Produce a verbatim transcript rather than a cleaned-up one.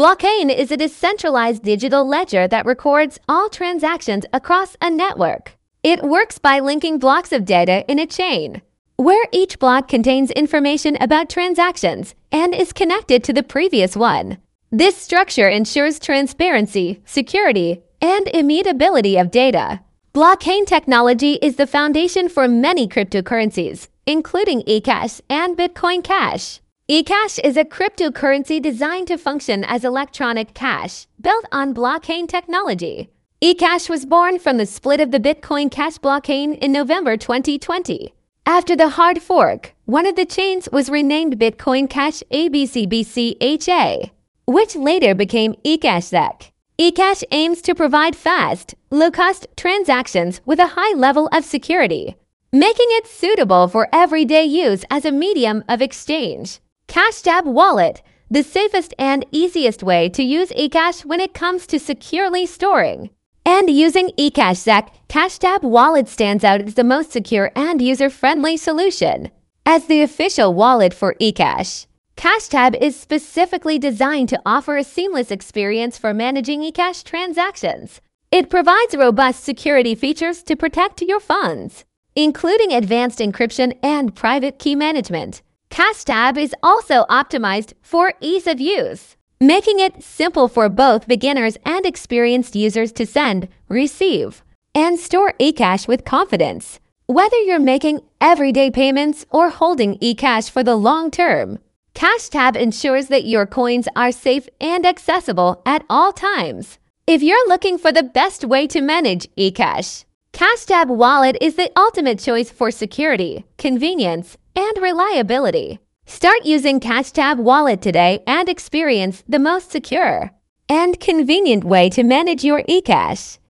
Blockchain is a decentralized digital ledger that records all transactions across a network. It works by linking blocks of data in a chain, where each block contains information about transactions and is connected to the previous one. This structure ensures transparency, security, and immutability of data. Blockchain technology is the foundation for many cryptocurrencies, including eCash and Bitcoin Cash. eCash is a cryptocurrency designed to function as electronic cash, built on blockchain technology. eCash was born from the split of the Bitcoin Cash blockchain in November twenty twenty. After the hard fork, one of the chains was renamed Bitcoin Cash A B C B C H A, which later became eCashZack. eCash aims to provide fast, low-cost transactions with a high level of security, making it suitable for everyday use as a medium of exchange. CashTab Wallet, the safest and easiest way to use eCash when it comes to securely storing and using eCashZack. CashTab Wallet stands out as the most secure and user-friendly solution. As the official wallet for eCash, CashTab is specifically designed to offer a seamless experience for managing eCash transactions. It provides robust security features to protect your funds, including advanced encryption and private key management. CashTab is also optimized for ease of use, making it simple for both beginners and experienced users to send, receive, and store eCash with confidence. Whether you're making everyday payments or holding eCash for the long term, CashTab ensures that your coins are safe and accessible at all times. If you're looking for the best way to manage eCash, CashTab Wallet is the ultimate choice for security, convenience, and reliability. Start using CashTab Wallet today and experience the most secure and convenient way to manage your eCash.